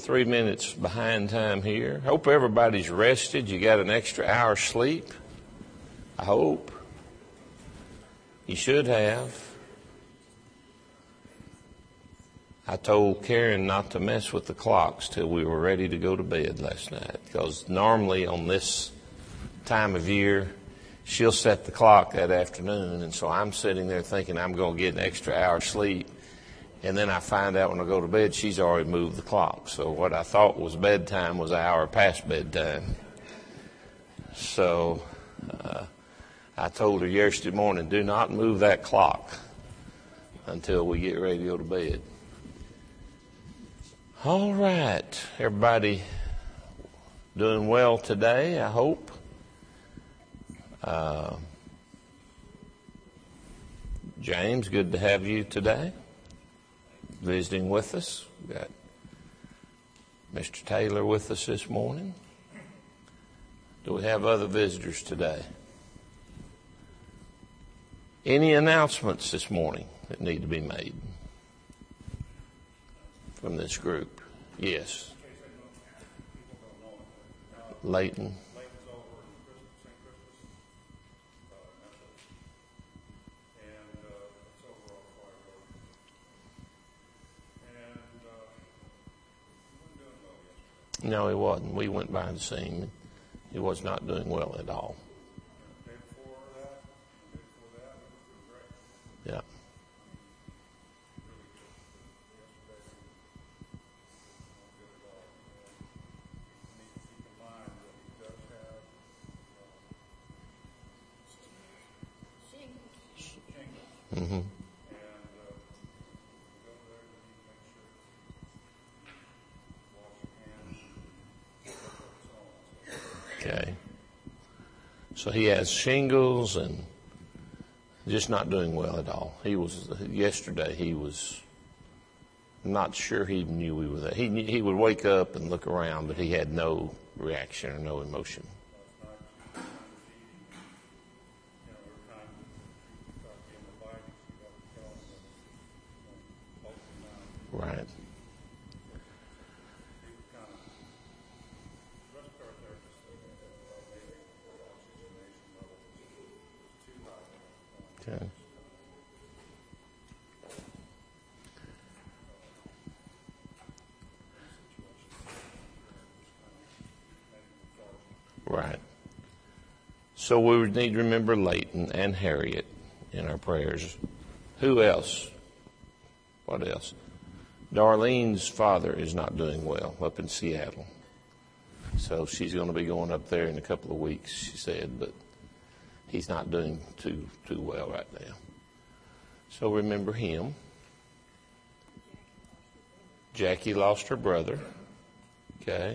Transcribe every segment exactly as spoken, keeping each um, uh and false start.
three minutes behind time here. Hope everybody's rested. You got an extra hour sleep. I hope. You should have. I told Karen not to mess with the clocks till we were ready to go to bed last night, because normally on this time of year, she'll set the clock that afternoon, and so I'm sitting there thinking I'm going to get an extra hour sleep, and then I find out when I go to bed she's already moved the clock. So what I thought was bedtime was an hour past bedtime. So uh, I told her yesterday morning, do not move that clock until we get ready to go to bed. All right, everybody doing well today, I hope. Uh, James, good to have you today, visiting with us. We've got Mister Taylor with us this morning. Do we have other visitors today? Any announcements this morning that need to be made from this group? Yes. Leighton. No, he wasn't. We went by to see him. He was not doing well at all. Yeah. Mm-hmm. Okay. So he has shingles and just not doing well at all. He was, yesterday he was not sure he knew we were there. He, he would wake up and look around, but he had no reaction or no emotion. Right. Okay. Right. So we would need to remember Leighton and Harriet in our prayers. Who else? What else? Darlene's father is not doing well up in Seattle. So she's going to be going up there in a couple of weeks, she said, but he's not doing too too well right now. So remember him. Jackie lost her brother. Okay.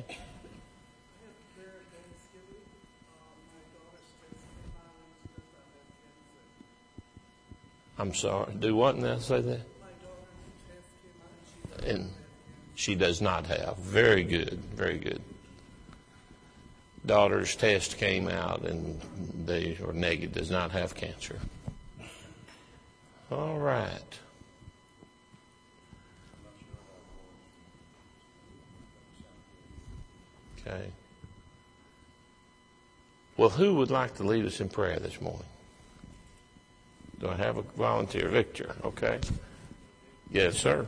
I'm sorry. Do what now? Say that. And she does not have. Very good. Very good. Daughter's test came out and they are negative, does not have cancer. All right. Okay. Well, who would like to lead us in prayer this morning? Do I have a volunteer? Victor, okay. Yes, sir.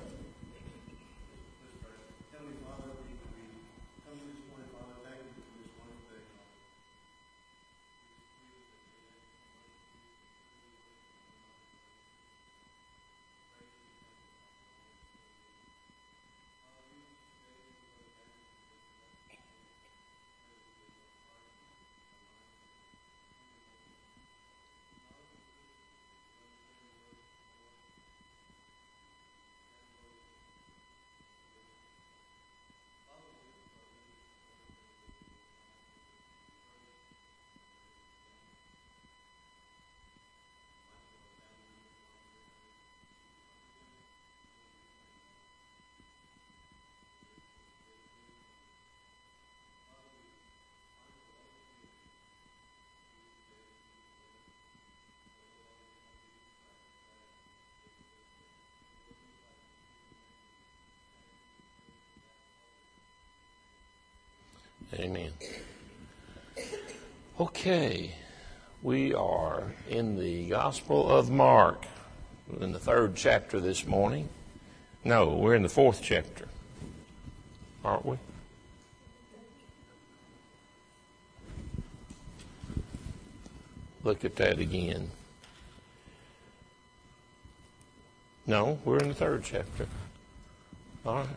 Amen. Okay, we are in the Gospel of Mark, in the third chapter this morning. No, we're in the fourth chapter, aren't we? Look at that again. No, we're in the third chapter. All right.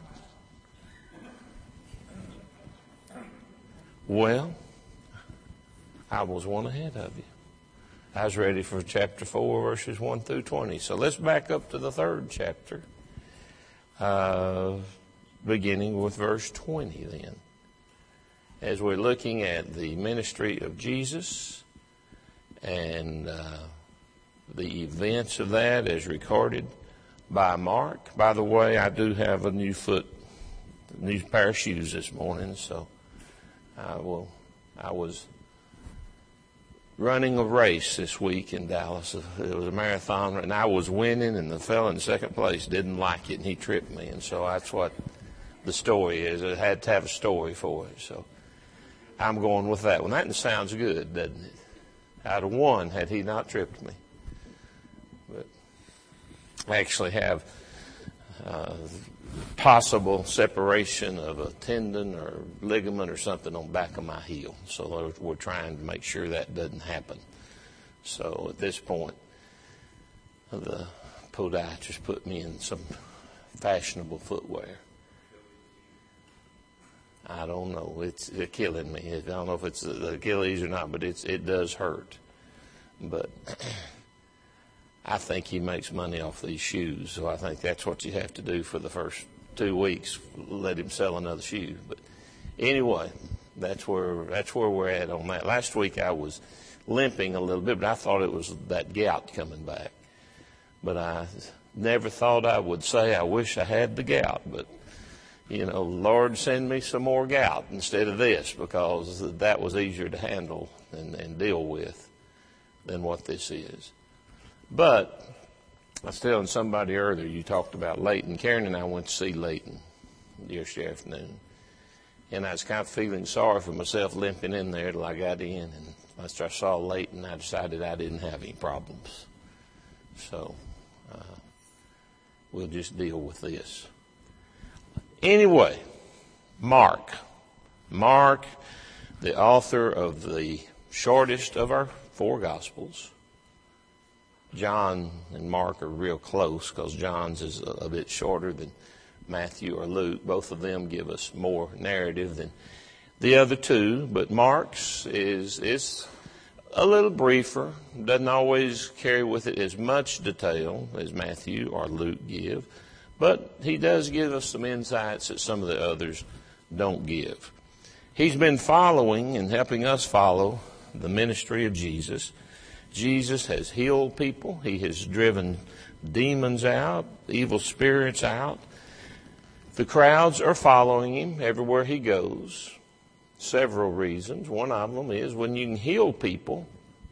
Well, I was one ahead of you. I was ready for chapter four, verses one through twenty. So let's back up to the third chapter, uh, beginning with verse twenty then. As we're looking at the ministry of Jesus and uh, the events of that as recorded by Mark. By the way, I do have a new foot, a new pair of shoes this morning, so I will. I was running a race this week in Dallas. It was a marathon, and I was winning, and the fellow in second place didn't like it, and he tripped me. And so that's what the story is. It had to have a story for it. So I'm going with that one. That sounds good, doesn't it? I'd have won had he not tripped me. But I actually have uh, possible separation of a tendon or ligament or something on the back of my heel. So we're trying to make sure that doesn't happen. So at this point, the podiatrist put me in some fashionable footwear. I don't know. It's, it's killing me. I don't know if it's the Achilles or not, but it's it does hurt. But I think he makes money off these shoes, so I think that's what you have to do for the first two weeks. Let him sell another shoe. But anyway, that's where that's where we're at on that. Last week I was limping a little bit, but I thought it was that gout coming back. But I never thought I would say I wish I had the gout. But you know, Lord, send me some more gout instead of this, because that was easier to handle and, and deal with than what this is. But I was telling somebody earlier, you talked about Leighton. Karen and I went to see Leighton yesterday afternoon. And I was kind of feeling sorry for myself limping in there till I got in. And after I saw Leighton, I decided I didn't have any problems. So uh, we'll just deal with this. Anyway, Mark. Mark, the author of the shortest of our four Gospels. John and Mark are real close because John's is a, a bit shorter than Matthew or Luke. Both of them give us more narrative than the other two, but Mark's is is a little briefer. Doesn't always carry with it as much detail as Matthew or Luke give, but he does give us some insights that some of the others don't give. He's been following and helping us follow the ministry of Jesus. Jesus has healed people. He has driven demons out, evil spirits out. The crowds are following him everywhere he goes. Several reasons. One of them is when you can heal people,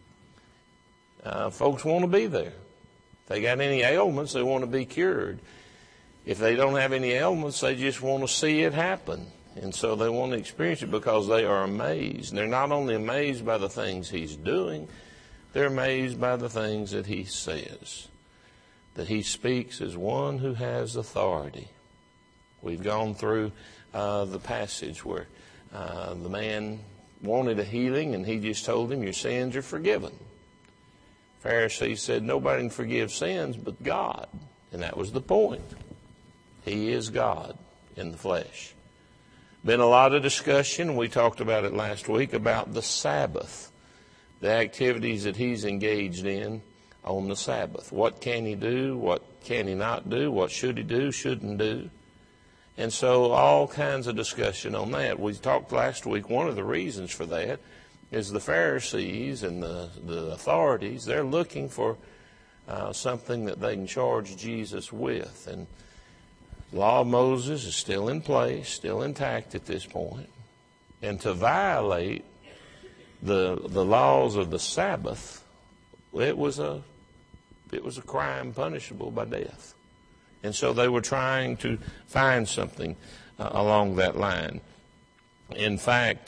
uh, folks want to be there. If they got any ailments, they want to be cured. If they don't have any ailments, they just want to see it happen. And so they want to experience it because they are amazed. And they're not only amazed by the things he's doing, they're amazed by the things that he says, that he speaks as one who has authority. We've gone through uh, the passage where uh, the man wanted a healing, and he just told him, your sins are forgiven. Pharisees said, nobody can forgive sins but God. And that was the point. He is God in the flesh. Been a lot of discussion, we talked about it last week, about the Sabbath. The activities that he's engaged in on the Sabbath. What can he do? What can he not do? What should he do? Shouldn't do? And so all kinds of discussion on that. We talked last week, one of the reasons for that is the Pharisees and the, the authorities, they're looking for uh, something that they can charge Jesus with. And the law of Moses is still in place, still intact at this point. And to violate the the laws of the Sabbath, it was a it was a crime punishable by death. And so they were trying to find something uh, along that line. In fact,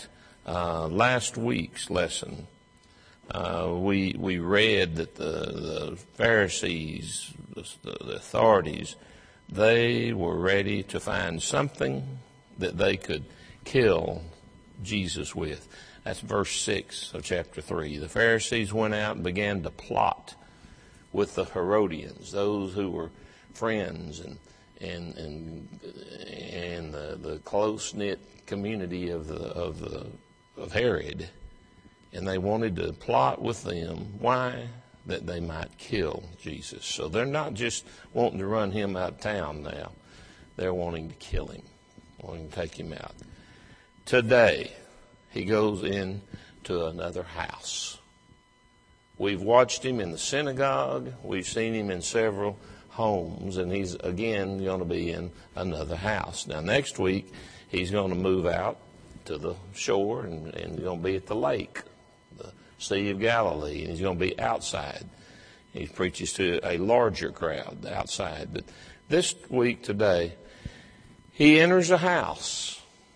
Uh, last week's lesson, uh, we we read that the, the Pharisees, the, the authorities, they were ready to find something that they could kill Jesus with. That's verse six of chapter three. The Pharisees went out and began to plot with the Herodians, those who were friends and and and and the, the close knit community of the of the of Herod, and they wanted to plot with them. Why? That they might kill Jesus. So they're not just wanting to run him out of town now; they're wanting to kill him, wanting to take him out. Today, he goes into another house. We've watched him in the synagogue. We've seen him in several homes, and he's again going to be in another house. Now, next week, he's going to move out to the shore, and, and he's going to be at the lake, the Sea of Galilee, and he's going to be outside. He preaches to a larger crowd outside. But this week, today, he enters a house.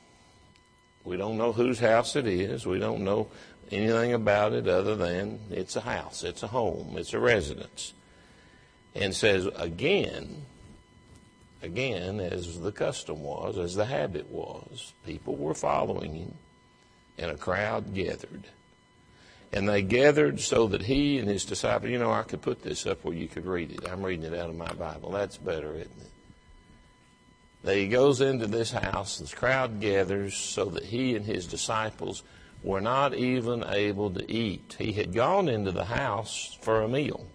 We don't know whose house it is. We don't know anything about it other than it's a house, it's a home, it's a residence. And says, again, again, as the custom was, as the habit was, people were following him, and a crowd gathered. And they gathered so that he and his disciples, you know, I could put this up where you could read it. I'm reading it out of my Bible. That's better, isn't it? He goes into this house, this crowd gathers so that he and his disciples were not even able to eat. He had gone into the house for a meal,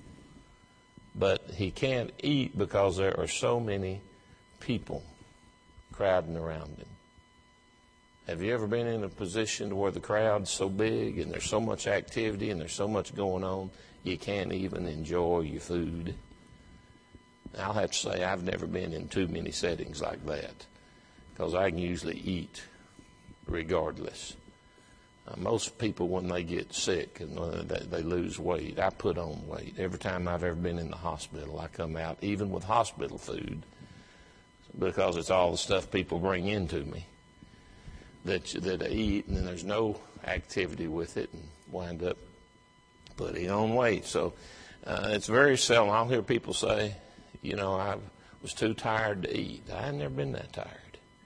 but he can't eat because there are so many people crowding around him. Have you ever been in a position where the crowd's so big and there's so much activity and there's so much going on, you can't even enjoy your food? I'll have to say I've never been in too many settings like that, because I can usually eat regardless. Uh, most people, when they get sick and uh, they, they lose weight, I put on weight. Every time I've ever been in the hospital, I come out, even with hospital food, because it's all the stuff people bring into me that, that I eat, and then there's no activity with it, and wind up putting on weight. So uh, it's very seldom. I'll hear people say, you know, I was too tired to eat. I've never been that tired.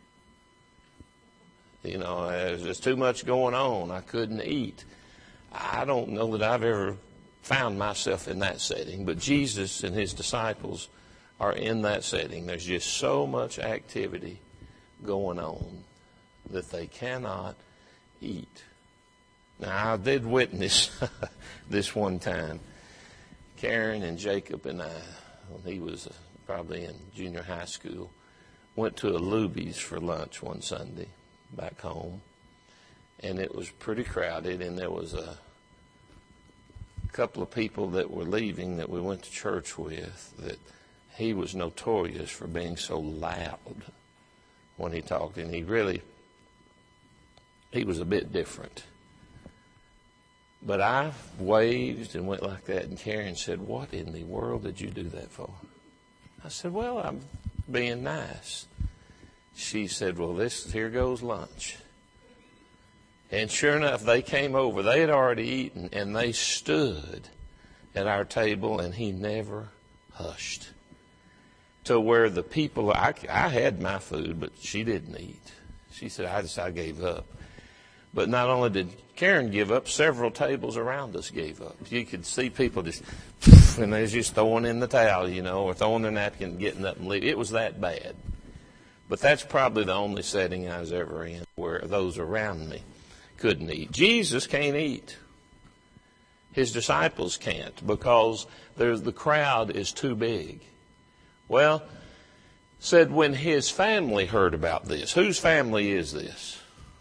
You know, there's, there's too much going on. I couldn't eat. I don't know that I've ever found myself in that setting, but Jesus and his disciples are in that setting. There's just so much activity going on that they cannot eat. Now, I did witness this one time. Karen and Jacob and I, when he was probably in junior high school, went to a Luby's for lunch one Sunday back home, and it was pretty crowded, and there was a couple of people that were leaving that we went to church with that he was notorious for being so loud when he talked, and he really, he was a bit different. But I waved and went like that, and Karen said, "What in the world did you do that for?" I said, "Well, I'm being nice." She said, "Well, this here goes lunch." And sure enough, they came over. They had already eaten, and they stood at our table, and he never hushed. To where the people, I, I had my food, but she didn't eat. She said, I just, I gave up. But not only did Karen give up, several tables around us gave up. You could see people just, and they was just throwing in the towel, you know, or throwing their napkin, getting up and leaving. It was that bad. But that's probably the only setting I was ever in where those around me couldn't eat. Jesus can't eat. His disciples can't because there's, the crowd is too big. Well, said when his family heard about this. Whose family is this?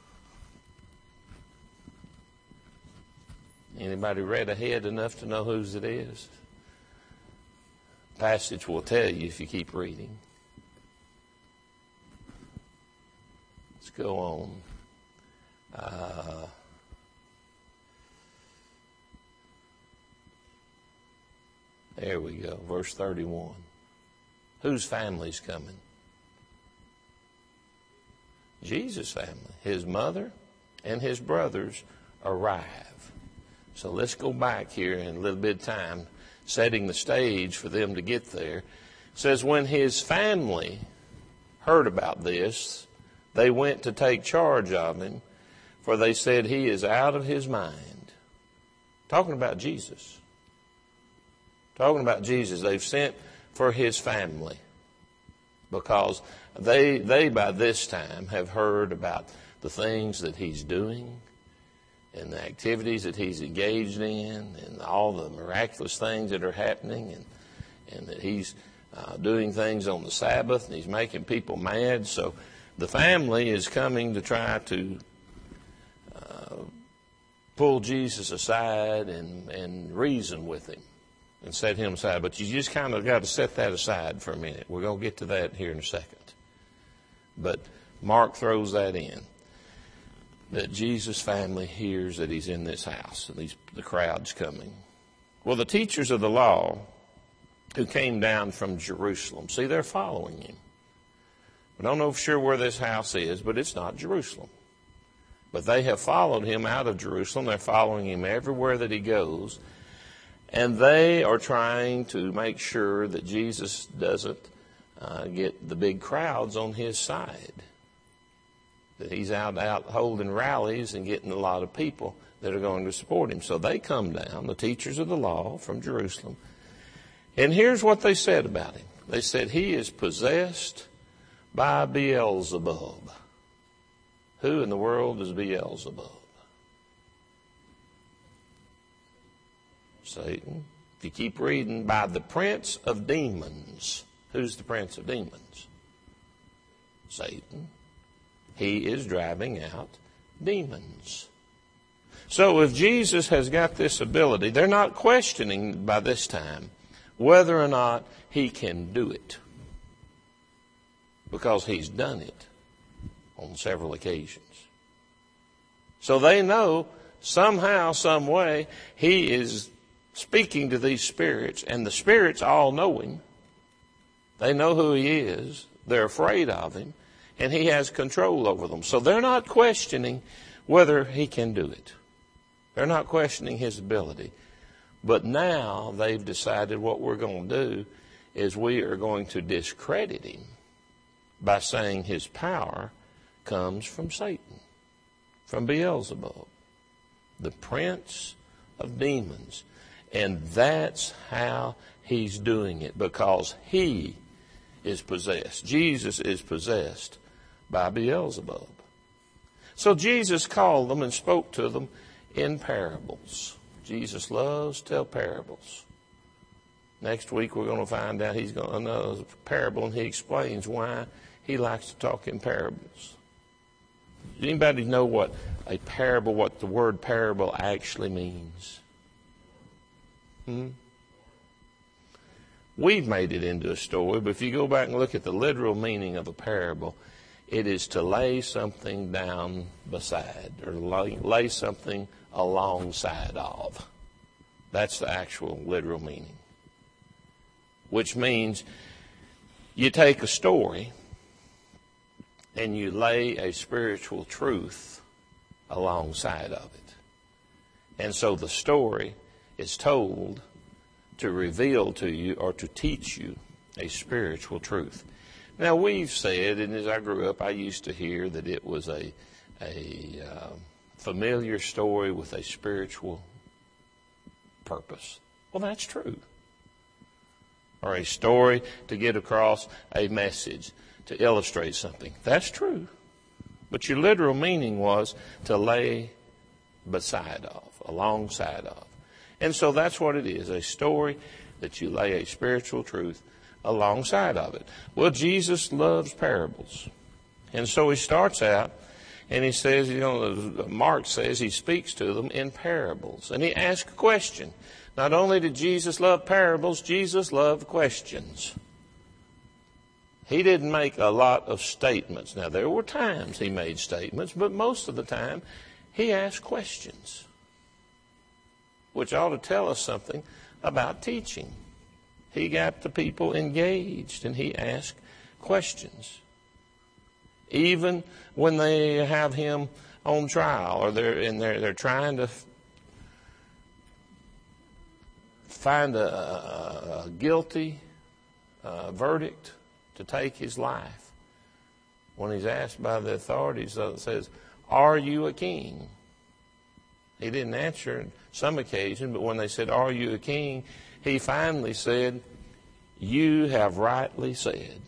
Anybody read ahead enough to know whose it is? The passage will tell you if you keep reading. Let's go on. Uh, there we go, verse thirty-one. Whose family's coming? Jesus' family. His mother and his brothers arrive. So let's go back here in a little bit of time, setting the stage for them to get there. It says, when his family heard about this, they went to take charge of him, for they said he is out of his mind. Talking about Jesus. Talking about Jesus. They've sent for his family because they, they by this time have heard about the things that he's doing and the activities that he's engaged in and all the miraculous things that are happening, and, and that he's uh, doing things on the Sabbath and he's making people mad. So the family is coming to try to uh, pull Jesus aside and, and reason with him and set him aside. But you just kind of got to set that aside for a minute. We're going to get to that here in a second. But Mark throws that in, that Jesus' family hears that he's in this house and these, the crowd's coming. Well, the teachers of the law who came down from Jerusalem, see, they're following him. We don't know for sure where this house is, but it's not Jerusalem. But they have followed him out of Jerusalem. They're following him everywhere that he goes. And they are trying to make sure that Jesus doesn't uh, get the big crowds on his side. That he's out, out holding rallies and getting a lot of people that are going to support him. So they come down, the teachers of the law from Jerusalem. And here's what they said about him. They said he is possessed by Beelzebub. Who in the world is Beelzebub? Satan. If you keep reading, by the prince of demons. Who's the prince of demons? Satan. He is driving out demons. So if Jesus has got this ability, they're not questioning by this time whether or not he can do it, because he's done it on several occasions. So they know somehow, some way, he is speaking to these spirits, and the spirits all know him. They know who he is. They're afraid of him, and he has control over them. So they're not questioning whether he can do it. They're not questioning his ability. But now they've decided what we're going to do is we are going to discredit him by saying his power comes from Satan, from Beelzebub, the prince of demons. And that's how he's doing it, because he is possessed. Jesus is possessed by Beelzebub. So Jesus called them and spoke to them in parables. Jesus loves to tell parables. Next week we're going to find out he's going to know a parable, and he explains why he likes to talk in parables. Does anybody know what a parable, what the word parable actually means? Hmm? We've made it into a story, but if you go back and look at the literal meaning of a parable, it is to lay something down beside, or lay, lay something alongside of. That's the actual literal meaning. Which means you take a story and you lay a spiritual truth alongside of it. And so the story is told to reveal to you or to teach you a spiritual truth. Now, we've said, and as I grew up, I used to hear that it was a, a uh, familiar story with a spiritual purpose. Well, that's true. Or a story to get across a message, to illustrate something. That's true. But your literal meaning was to lay beside of, alongside of. And so that's what it is, a story that you lay a spiritual truth alongside of it. Well, Jesus loves parables. And so he starts out and he says, you know, Mark says he speaks to them in parables. And he asks a question. Not only did Jesus love parables, Jesus loved questions. He didn't make a lot of statements. Now, there were times he made statements, but most of the time he asked questions, which ought to tell us something about teaching. He got the people engaged and he asked questions. Even when they have him on trial, or they're and they're they're trying to find a, a, a guilty uh, verdict to take his life. When he's asked by the authorities, it says, "Are you a king?" He didn't answer on some occasion, but when they said, "Are you a king?" he finally said, "You have rightly said."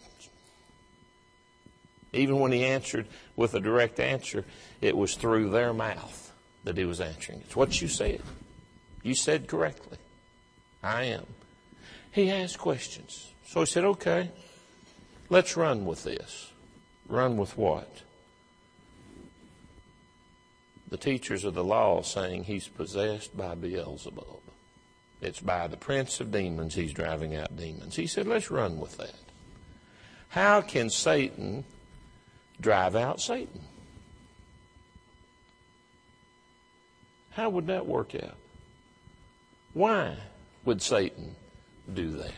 Even when he answered with a direct answer, it was through their mouth that he was answering. It's what you said. You said correctly. I am. He asked questions. So he said, okay, let's run with this. Run with what? The teachers of the law saying he's possessed by Beelzebub. It's by the prince of demons he's driving out demons. He said, let's run with that. How can Satan drive out Satan? How would that work out? Why would Satan do that?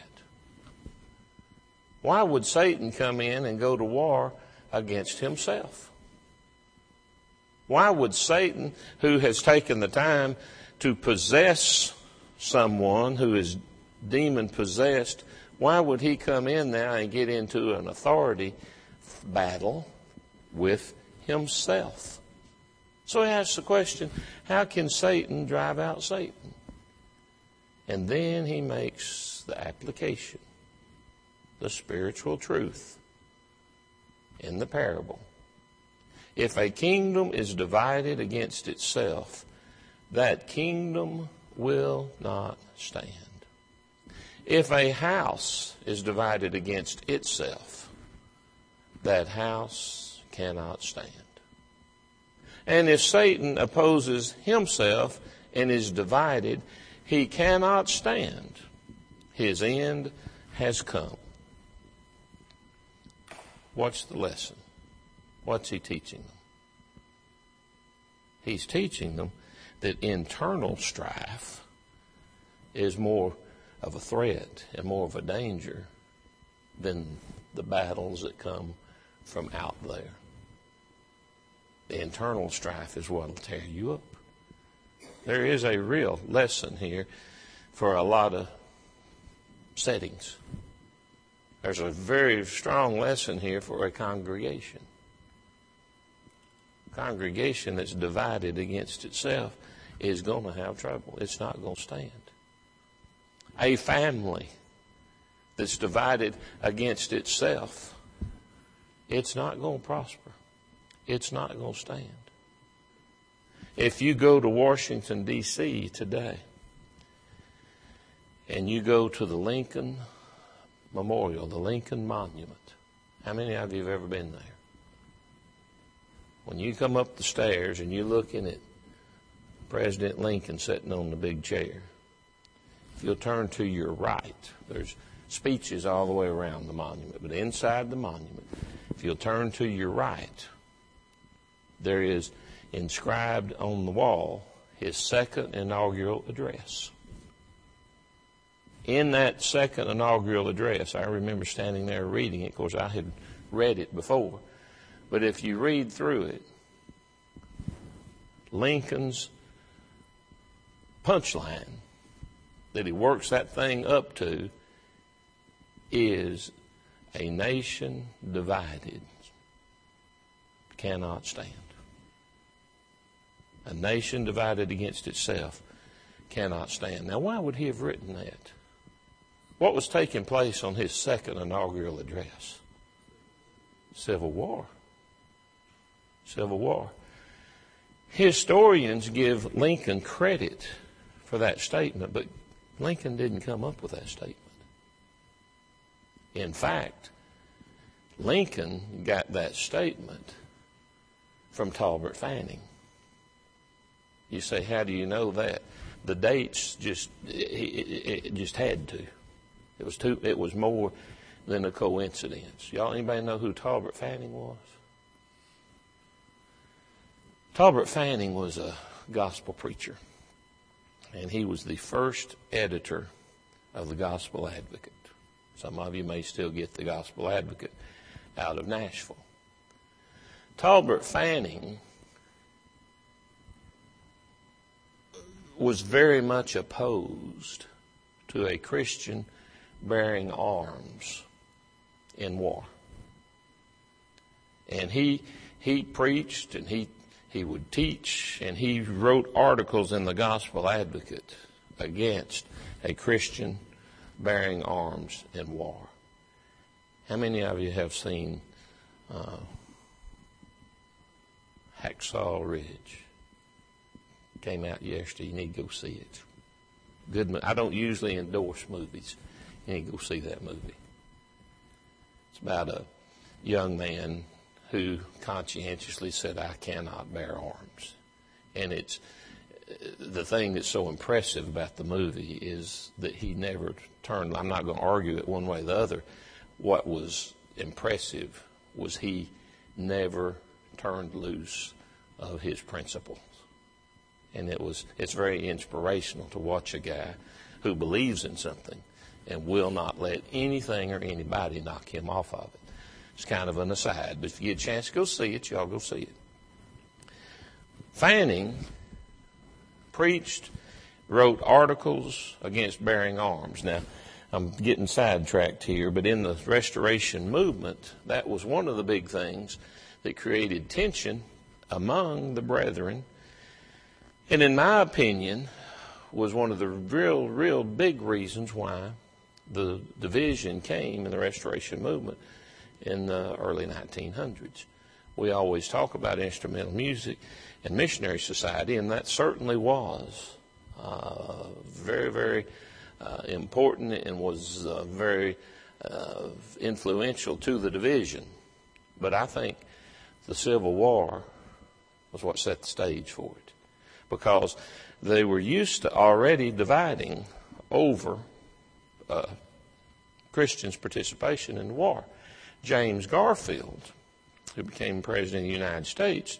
Why would Satan come in and go to war against himself? Why would Satan, who has taken the time to possess someone who is demon possessed, why would he come in now and get into an authority battle with himself? So he asks the question, how can Satan drive out Satan? And then he makes the application, the spiritual truth in the parable. If a kingdom is divided against itself, that kingdom will not stand. If a house is divided against itself, that house cannot stand. And if Satan opposes himself and is divided, he cannot stand. His end has come. What's the lesson? What's he teaching them? He's teaching them that internal strife is more of a threat and more of a danger than the battles that come from out there. The internal strife is what will tear you up. There is a real lesson here for a lot of settings. There's a very strong lesson here for a congregation. A congregation that's divided against itself is going to have trouble. It's not going to stand. A family that's divided against itself, it's not going to prosper. It's not going to stand. If you go to Washington, D C today, and you go to the Lincoln Memorial, the Lincoln Monument, how many of you have ever been there? When you come up the stairs and you're looking at President Lincoln sitting on the big chair, if you'll turn to your right, there's speeches all the way around the monument, but inside the monument, if you'll turn to your right, there is inscribed on the wall his second inaugural address. In that second inaugural address, I remember standing there reading it. Of course, I had read it before. But if you read through it, Lincoln's punchline that he works that thing up to is, a nation divided cannot stand. A nation divided against itself cannot stand. Now, why would he have written that? What was taking place on his second inaugural address? Civil War. Civil War. Historians give Lincoln credit for that statement, but Lincoln didn't come up with that statement. In fact, Lincoln got that statement from Talbot Fanning. You say, how do you know that? The dates just, it, it just had to. It was too, it was more than a coincidence. Y'all, anybody know who Talbot Fanning was? Talbot Fanning was a gospel preacher, and he was the first editor of the Gospel Advocate. Some of you may still get the Gospel Advocate out of Nashville. Talbot Fanning was very much opposed to a Christian bearing arms in war. And he he preached and he he would teach and he wrote articles in the Gospel Advocate against a Christian bearing arms in war. How many of you have seen uh, Hacksaw Ridge? Came out yesterday. You need to go see it. Good. I don't usually endorse movies. You need to go see that movie. It's about a young man who conscientiously said, I cannot bear arms. And it's the thing that's so impressive about the movie is that he never turned. I'm not going to argue it one way or the other. What was impressive was he never turned loose of his principles. And it was it's very inspirational to watch a guy who believes in something and will not let anything or anybody knock him off of it. It's kind of an aside, but if you get a chance to go see it, y'all go see it. Fanning preached, wrote articles against bearing arms. Now, I'm getting sidetracked here, but in the Restoration movement, that was one of the big things that created tension among the brethren. And in my opinion, was one of the real, real big reasons why the division came in the Restoration movement in the early nineteen hundreds. We always talk about instrumental music and missionary society, and that certainly was uh, very, very uh, important and was uh, very uh, influential to the division. But I think the Civil War was what set the stage for it, because they were used to already dividing over uh, Christians' participation in the war. James Garfield, who became president of the United States,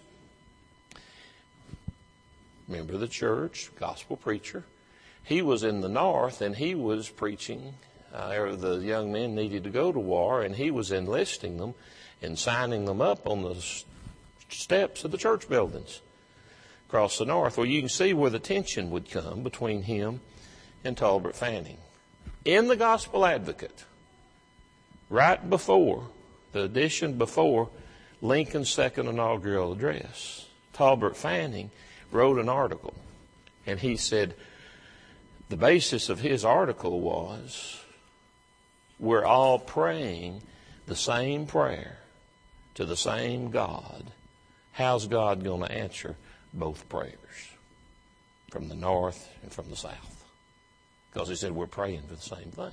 member of the church, gospel preacher, he was in the North and he was preaching. Uh, the young men needed to go to war, and he was enlisting them and signing them up on the steps of the church buildings across the North. Well, you can see where the tension would come between him and Talbert Fanning. In the Gospel Advocate, right before, the edition before Lincoln's second inaugural address, Talbert Fanning wrote an article, and he said the basis of his article was, we're all praying the same prayer to the same God. How's God going to answer both prayers from the North and from the South? Because he said we're praying for the same thing.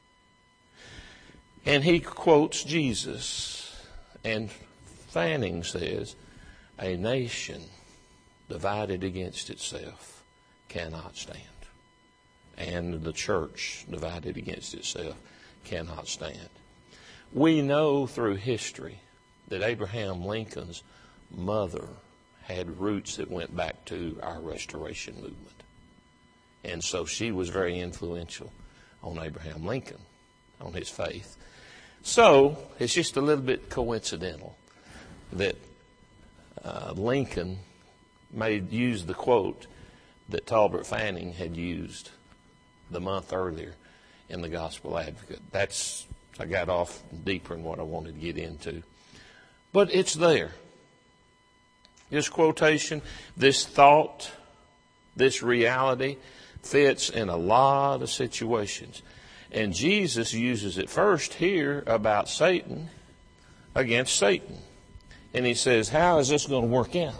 And he quotes Jesus, and Fanning says, a nation divided against itself cannot stand. And the church divided against itself cannot stand. We know through history that Abraham Lincoln's mother had roots that went back to our Restoration movement. And so she was very influential on Abraham Lincoln, on his faith. So it's just a little bit coincidental that uh, Lincoln made use the quote that Talbert Fanning had used the month earlier in the Gospel Advocate. That's, I got off deeper in what I wanted to get into. But it's there. This quotation, this thought, this reality fits in a lot of situations. And Jesus uses it first here about Satan against Satan. And he says, how is this going to work out?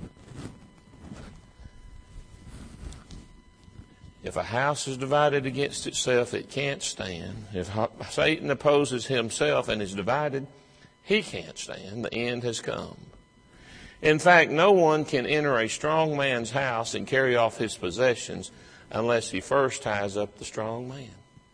If a house is divided against itself, it can't stand. If Satan opposes himself and is divided, he can't stand. The end has come. In fact, no one can enter a strong man's house and carry off his possessions unless he first ties up the strong man.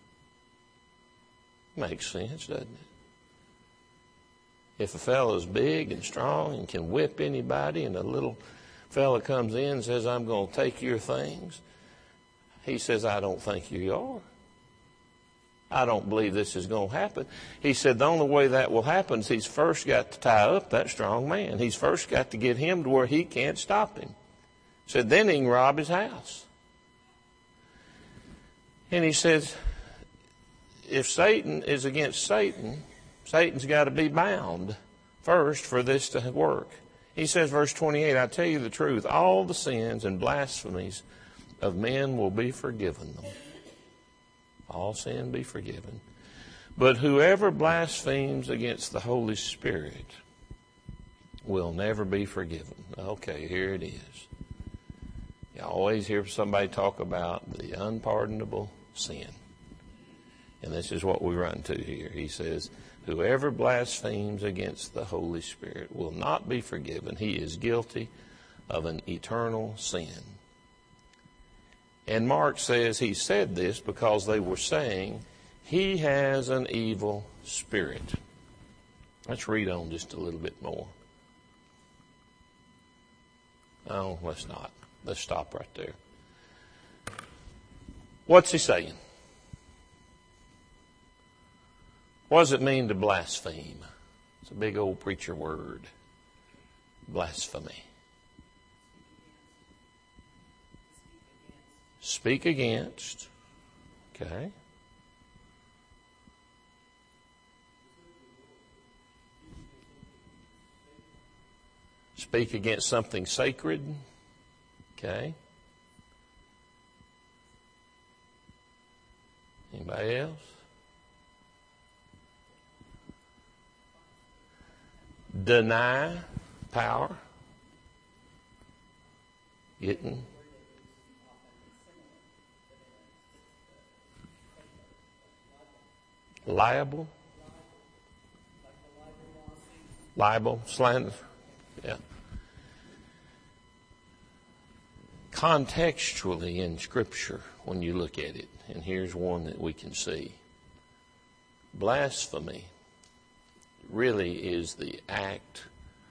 Makes sense, doesn't it? If a fellow's big and strong and can whip anybody, and a little fella comes in and says, I'm going to take your things, he says, I don't think you are. I don't believe this is going to happen. He said the only way that will happen is he's first got to tie up that strong man. He's first got to get him to where he can't stop him. He said then he can rob his house. And he says, if Satan is against Satan, Satan's got to be bound first for this to work. He says, verse twenty-eight, I tell you the truth, all the sins and blasphemies of men will be forgiven them. All sin be forgiven. But whoever blasphemes against the Holy Spirit will never be forgiven. Okay, here it is. You always hear somebody talk about the unpardonable sin. And this is what we run to here. He says, whoever blasphemes against the Holy Spirit will not be forgiven. He is guilty of an eternal sin. And Mark says he said this because they were saying, he has an evil spirit. Let's read on just a little bit more. Oh, let's not. Let's stop right there. What's he saying? What does it mean to blaspheme? It's a big old preacher word. Blasphemy. Speak against. Okay. Speak against something sacred. Okay. Anybody else? Deny power. Getting. Liable. Libel. Slander. Yeah. Contextually in Scripture, when you look at it, and here's one that we can see. Blasphemy really is the act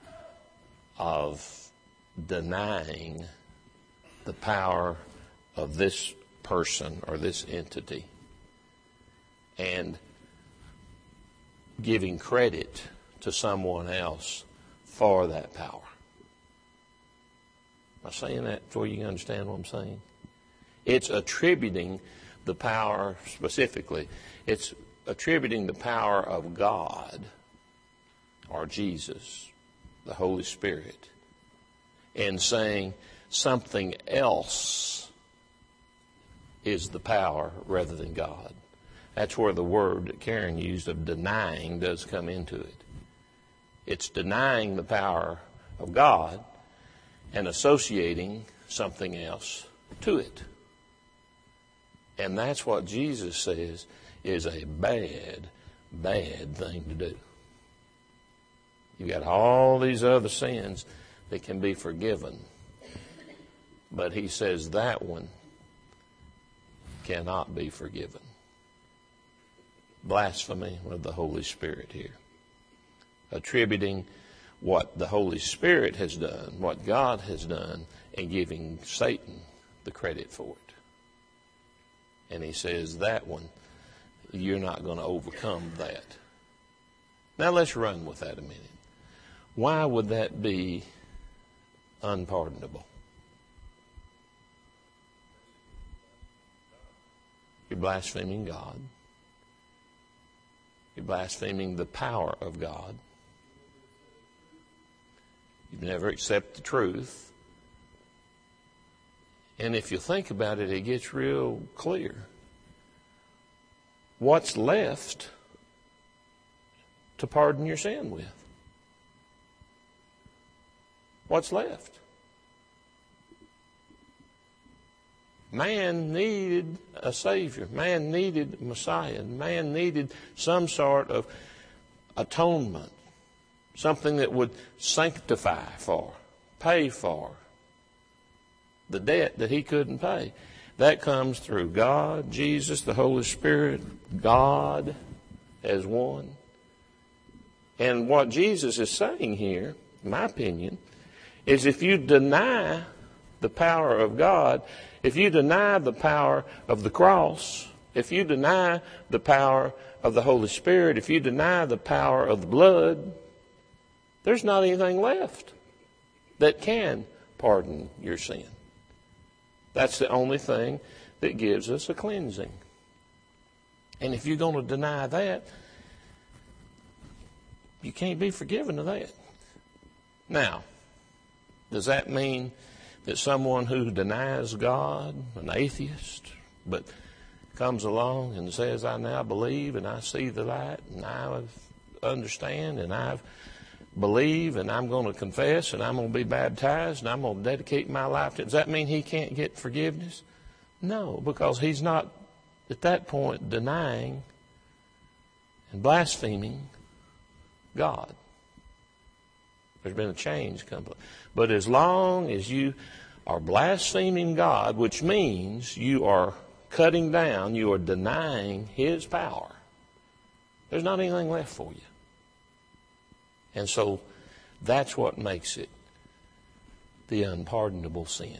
of denying the power of this person or this entity and giving credit to someone else for that power. Am I saying that so you can understand what I'm saying? It's attributing the power, specifically, it's attributing the power of God or Jesus, the Holy Spirit, and saying something else is the power rather than God. That's where the word that Karen used of denying does come into it. It's denying the power of God and associating something else to it. And that's what Jesus says is a bad, bad thing to do. You've got all these other sins that can be forgiven. But he says that one cannot be forgiven. Blasphemy of the Holy Spirit here. Attributing what the Holy Spirit has done, what God has done, and giving Satan the credit for it. And he says that one, you're not going to overcome that. Now let's run with that a minute. Why would that be unpardonable? You're blaspheming God. You're blaspheming the power of God. You've never accepted the truth. And if you think about it, it gets real clear. What's left to pardon your sin with? What's left? Man needed a Savior. Man needed a Messiah. Man needed some sort of atonement. Something that would sanctify for, pay for the debt that he couldn't pay. That comes through God, Jesus, the Holy Spirit, God as one. And what Jesus is saying here, in my opinion, is if you deny the power of God, if you deny the power of the cross, if you deny the power of the Holy Spirit, if you deny the power of the blood, there's not anything left that can pardon your sin. That's the only thing that gives us a cleansing. And if you're going to deny that, you can't be forgiven of that. Now, does that mean that someone who denies God, an atheist, but comes along and says, I now believe and I see the light and I understand and I believe and I'm going to confess and I'm going to be baptized and I'm going to dedicate my life to it, does that mean he can't get forgiveness? No, because he's not at that point denying and blaspheming God. There's been a change come. But as long as you are blaspheming God, which means you are cutting down, you are denying his power, there's not anything left for you. And so that's what makes it the unpardonable sin.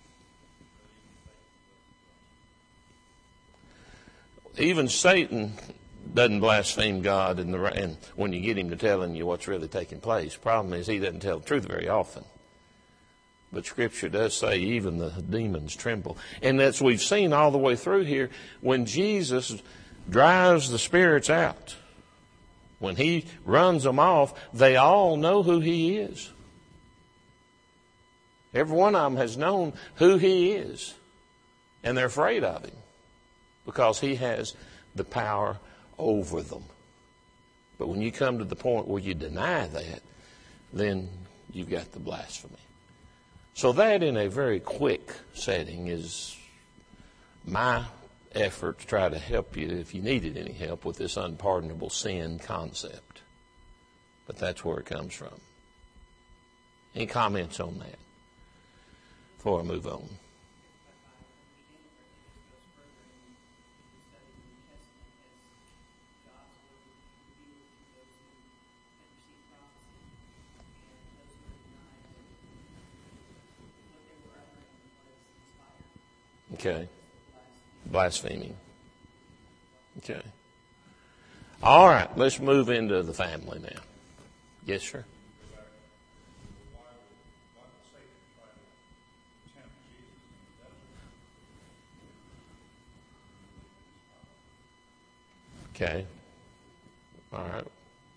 Even Satan doesn't blaspheme God in the, and when you get him to telling you what's really taking place. Problem is he doesn't tell the truth very often. But Scripture does say even the demons tremble. And as we've seen all the way through here, when Jesus drives the spirits out, when he runs them off, they all know who he is. Every one of them has known who he is. And they're afraid of him because he has the power over them. But when you come to the point where you deny that, then you've got the blasphemy. So that, in a very quick setting, is my effort to try to help you, if you needed any help, with this unpardonable sin concept. But that's where it comes from. Any comments on that before I move on? Okay. Blaspheming. Okay. All right, let's move into the family now. Yes, sir. Okay. All right.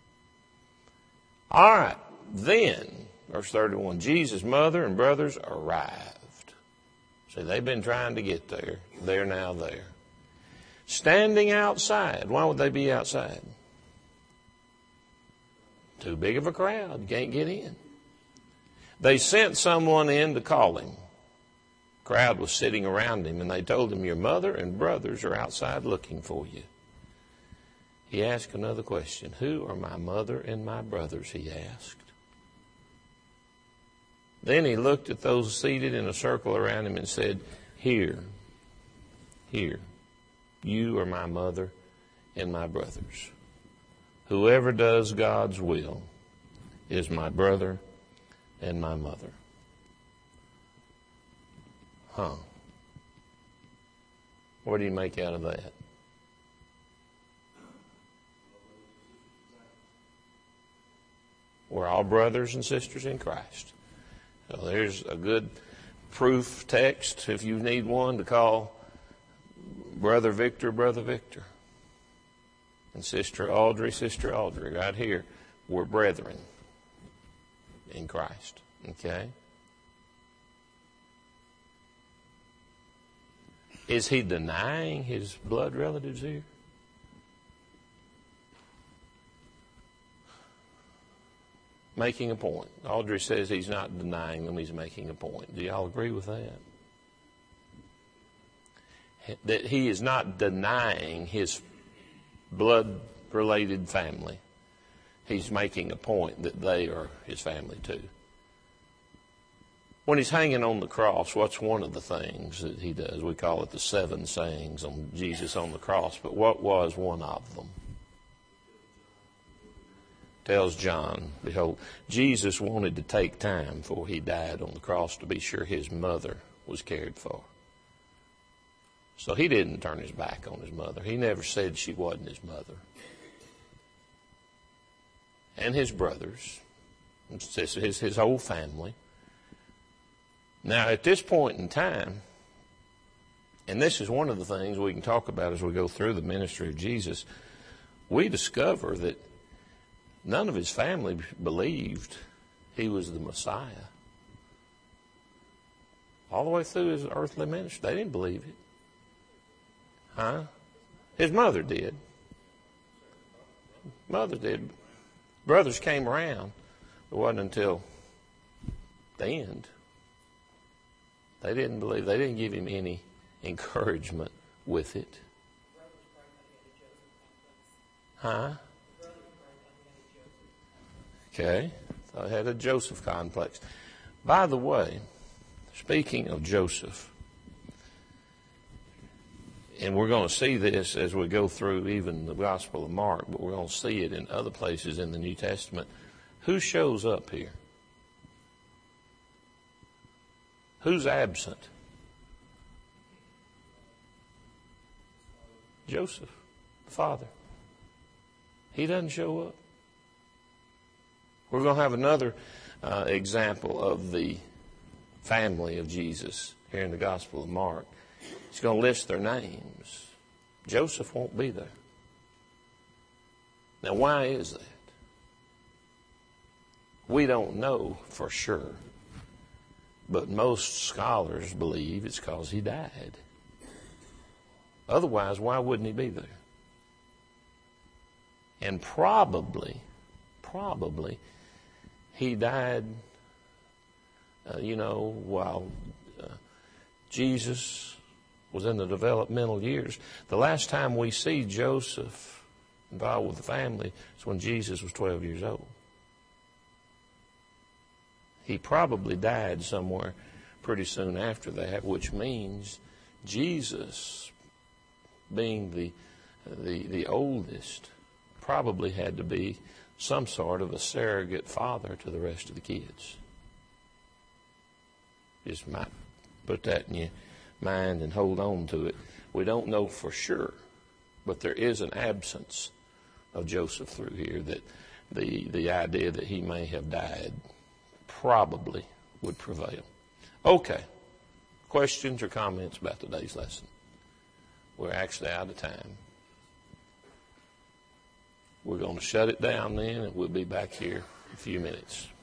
All right. Then, verse thirty-one, Jesus' mother and brothers arrived. See, they've been trying to get there. They're now there. Standing outside. Why would they be outside? Too big of a crowd. Can't get in. They sent someone in to call him. The crowd was sitting around him, and they told him, your mother and brothers are outside looking for you. He asked another question. Who are my mother and my brothers? He asked. Then he looked at those seated in a circle around him and said, here, here, you are my mother and my brothers. Whoever does God's will is my brother and my mother. Huh. What do you make out of that? We're all brothers and sisters in Christ. So there's a good proof text, if you need one, to call Brother Victor, Brother Victor. And Sister Audrey, Sister Audrey, right here. We're brethren in Christ. Okay? Is he denying his blood relatives here? Making a point. Audrey says he's not denying them, he's making a point. Do y'all agree with that? That he is not denying his blood-related family. He's making a point that they are his family too. When he's hanging on the cross, what's one of the things that he does? We call it the seven sayings on Jesus on the cross, but what was one of them? Tells John, behold, Jesus wanted to take time before he died on the cross to be sure his mother was cared for. So he didn't turn his back on his mother. He never said she wasn't his mother. And his brothers, his, his, his whole family. Now, at this point in time, And this is one of the things we can talk about as we go through the ministry of Jesus. We discover that none of his family believed he was the Messiah. All the way through his earthly ministry, they didn't believe it. Huh? His mother did. Mother did. Brothers came around. It wasn't until the end. They didn't believe. They didn't give him any encouragement with it. Huh? Okay. So I had a Joseph complex. By the way, speaking of Joseph, and we're going to see this as we go through even the Gospel of Mark, but we're going to see it in other places in the New Testament. Who shows up here? Who's absent? Joseph, the father. He doesn't show up. We're going to have another uh, example of the family of Jesus here in the Gospel of Mark. He's going to list their names. Joseph won't be there. Now, why is that? We don't know for sure, but most scholars believe it's because he died. Otherwise, why wouldn't he be there? And probably, probably, he died, uh, you know, while uh, Jesus was in the developmental years. The last time we see Joseph involved with the family is when Jesus was twelve years old. He probably died somewhere pretty soon after that, which means Jesus, being the the the oldest, probably had to be some sort of a surrogate father to the rest of the kids. Just might put that in your mind and hold on to it. We don't know for sure, but there is an absence of Joseph through here, that the the idea that he may have died probably would prevail. Okay. Questions or comments about today's lesson? We're actually out of time. We're going to shut it down then, and we'll be back here in a few minutes.